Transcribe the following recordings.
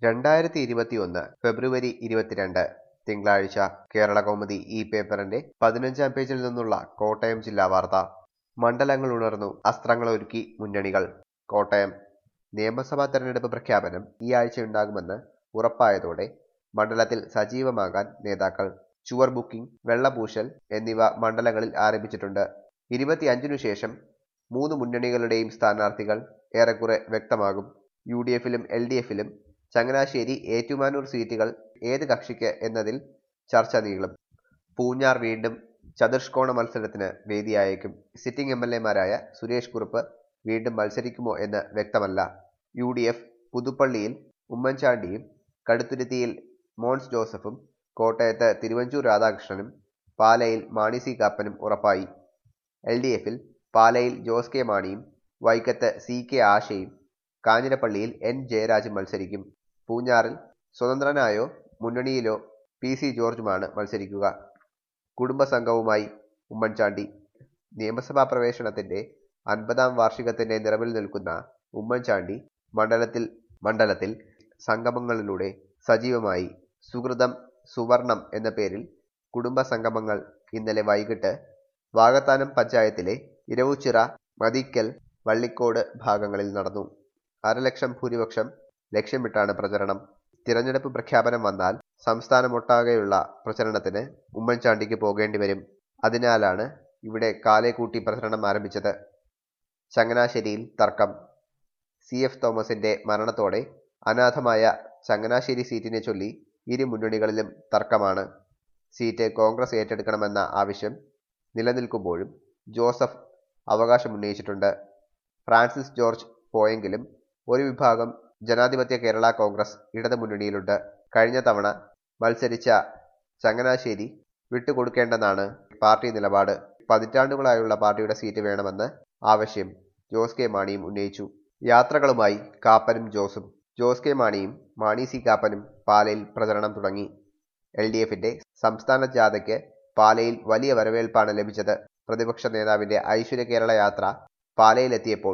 2021 ഫെബ്രുവരി 22 തിങ്കളാഴ്ച കേരളകൗമുദി ഈ പേപ്പറിന്റെ 15-ാം പേജിൽ നിന്നുള്ള കോട്ടയം ജില്ലാ വാർത്ത. മണ്ഡലങ്ങൾ ഉണർന്നു, അസ്ത്രങ്ങളൊരുക്കി മുന്നണികൾ. കോട്ടയം നിയമസഭാ തെരഞ്ഞെടുപ്പ് പ്രഖ്യാപനം ഈ ആഴ്ചയുണ്ടാകുമെന്ന് ഉറപ്പായതോടെ മണ്ഡലത്തിൽ സജീവമാകാൻ നേതാക്കൾ. ചുവർ ബുക്കിംഗ്, വെള്ളപൂശൽ എന്നിവ മണ്ഡലങ്ങളിൽ ആരംഭിച്ചിട്ടുണ്ട്. 25-നു ശേഷം 3 മുന്നണികളുടെയും സ്ഥാനാർത്ഥികൾ ഏറെക്കുറെ വ്യക്തമാകും. UDF-ലും LDF-ലും ചങ്ങനാശ്ശേരി, ഏറ്റുമാനൂർ സീറ്റുകൾ ഏത് കക്ഷിക്ക് എന്നതിൽ ചർച്ച നീളും. പൂഞ്ഞാർ വീണ്ടും ചതുഷ്കോണ മത്സരത്തിന് വേദിയായേക്കും. സിറ്റിംഗ് MLA-മാരായ സുരേഷ് കുറുപ്പ് വീണ്ടും മത്സരിക്കുമോ എന്ന് വ്യക്തമല്ല. UDF പുതുപ്പള്ളിയിൽ ഉമ്മൻചാണ്ടിയും കടുത്തുരുത്തിയിൽ മോൻസ് ജോസഫും, കോട്ടയത്ത് തിരുവഞ്ചൂർ രാധാകൃഷ്ണനും, പാലയിൽ മാണി സി കാപ്പനും ഉറപ്പായി. LDF-ൽ പാലയിൽ ജോസ് കെ മാണിയും വൈക്കത്ത് CK ആശയും, കാഞ്ഞിരപ്പള്ളിയിൽ N ജയരാജും മത്സരിക്കും. പൂഞ്ഞാറിൽ സ്വതന്ത്രനായോ മുന്നണിയിലോ PC ജോർജുമാണ് മത്സരിക്കുക. കുടുംബസംഘവുമായി ഉമ്മൻചാണ്ടി. നിയമസഭാ പ്രവേശനത്തിന്റെ 50-ാം വാർഷികത്തിന്റെ നിറവിൽ നിൽക്കുന്ന ഉമ്മൻചാണ്ടി മണ്ഡലത്തിൽ സംഗമങ്ങളിലൂടെ സജീവമായി. സുകൃതം സുവർണം എന്ന പേരിൽ കുടുംബസംഗമങ്ങൾ ഇന്നലെ വൈകിട്ട് വാകത്താനം പഞ്ചായത്തിലെ ഇരവുച്ചിറ, മതിക്കൽ, വള്ളിക്കോട് ഭാഗങ്ങളിൽ നടന്നു. 1/2 ലക്ഷം ഭൂരിപക്ഷം ലക്ഷ്യമിട്ടാണ് പ്രചരണം. തിരഞ്ഞെടുപ്പ് പ്രഖ്യാപനം വന്നാൽ സംസ്ഥാനമൊട്ടാകെയുള്ള പ്രചരണത്തിന് ഉമ്മൻചാണ്ടിക്ക് പോകേണ്ടി വരും. അതിനാലാണ് ഇവിടെ കാലേക്കൂട്ടി പ്രചരണം ആരംഭിച്ചത്. ചങ്ങനാശ്ശേരിയിൽ തർക്കം. CF തോമസിന്റെ മരണത്തോടെ അനാഥമായ ചങ്ങനാശ്ശേരി സീറ്റിനെ ചൊല്ലി ഇരു മുന്നണികളിലും തർക്കമാണ്. സീറ്റ് കോൺഗ്രസ് ഏറ്റെടുക്കണമെന്ന ആവശ്യം നിലനിൽക്കുമ്പോഴും ജോസഫ് അവകാശമുന്നയിച്ചിട്ടുണ്ട്. ഫ്രാൻസിസ് ജോർജ് പോയെങ്കിലും ഒരു വിഭാഗം ജനാധിപത്യ കേരള കോൺഗ്രസ് ഇടതു മുന്നണിയിലുണ്ട്. കഴിഞ്ഞ തവണ മത്സരിച്ച ചങ്ങനാശ്ശേരി വിട്ടുകൊടുക്കേണ്ടെന്നാണ് പാർട്ടി നിലപാട്. പതിറ്റാണ്ടുകളായുള്ള പാർട്ടിയുടെ സീറ്റ് വേണമെന്ന് ആവശ്യം ജോസ് കെ മാണിയും ഉന്നയിച്ചു. യാത്രകളുമായി കാപ്പനും ജോസും. ജോസ് കെ മാണിയും മാണി സി കാപ്പനും പാലയിൽ പ്രചരണം തുടങ്ങി. LDF-ന്റെ സംസ്ഥാന ജാഥയ്ക്ക് പാലയിൽ വലിയ വരവേൽപ്പാണ് ലഭിച്ചത്. പ്രതിപക്ഷ നേതാവിന്റെ ഐശ്വര്യ കേരള യാത്ര പാലയിലെത്തിയപ്പോൾ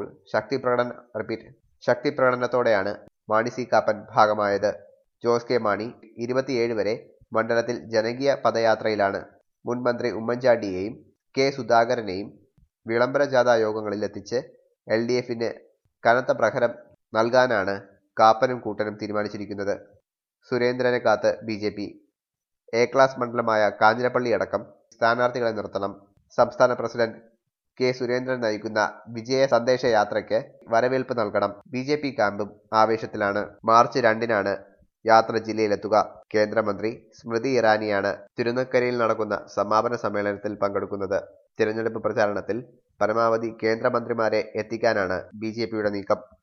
ശക്തി പ്രകടനത്തോടെയാണ് മാണി സി കാപ്പൻ ഭാഗമായത്. ജോസ് കെ മാണി 27 വരെ മണ്ഡലത്തിൽ ജനകീയ പദയാത്രയിലാണ്. മുൻ മന്ത്രി ഉമ്മൻചാണ്ടിയെയും K സുധാകരനെയും വിളംബര ജാഥാ യോഗങ്ങളിലെത്തിച്ച് LDF-ന് കനത്ത പ്രഹരം നൽകാനാണ് കാപ്പനും കൂട്ടനും തീരുമാനിച്ചിരിക്കുന്നത്. സുരേന്ദ്രനെ കാത്ത് BJP. A ക്ലാസ് മണ്ഡലമായ കാഞ്ഞിരപ്പള്ളി അടക്കം സ്ഥാനാർത്ഥികളെ നിർത്തണം. സംസ്ഥാന പ്രസിഡന്റ് K സുരേന്ദ്രൻ നയിക്കുന്ന വിജയ സന്ദേശ യാത്രയ്ക്ക് വരവേൽപ്പ് നൽകണം. BJP ക്യാമ്പും ആവേശത്തിലാണ്. മാർച്ച് 2-നാണ് യാത്ര ജില്ലയിലെത്തുക. കേന്ദ്രമന്ത്രി സ്മൃതി ഇറാനിയാണ് തിരുനക്കരയിൽ നടക്കുന്ന സമാപന സമ്മേളനത്തിൽ പങ്കെടുക്കുന്നത്. തിരഞ്ഞെടുപ്പ് പ്രചാരണത്തിൽ പരമാവധി കേന്ദ്രമന്ത്രിമാരെ എത്തിക്കാനാണ് BJPയുടെ നീക്കം.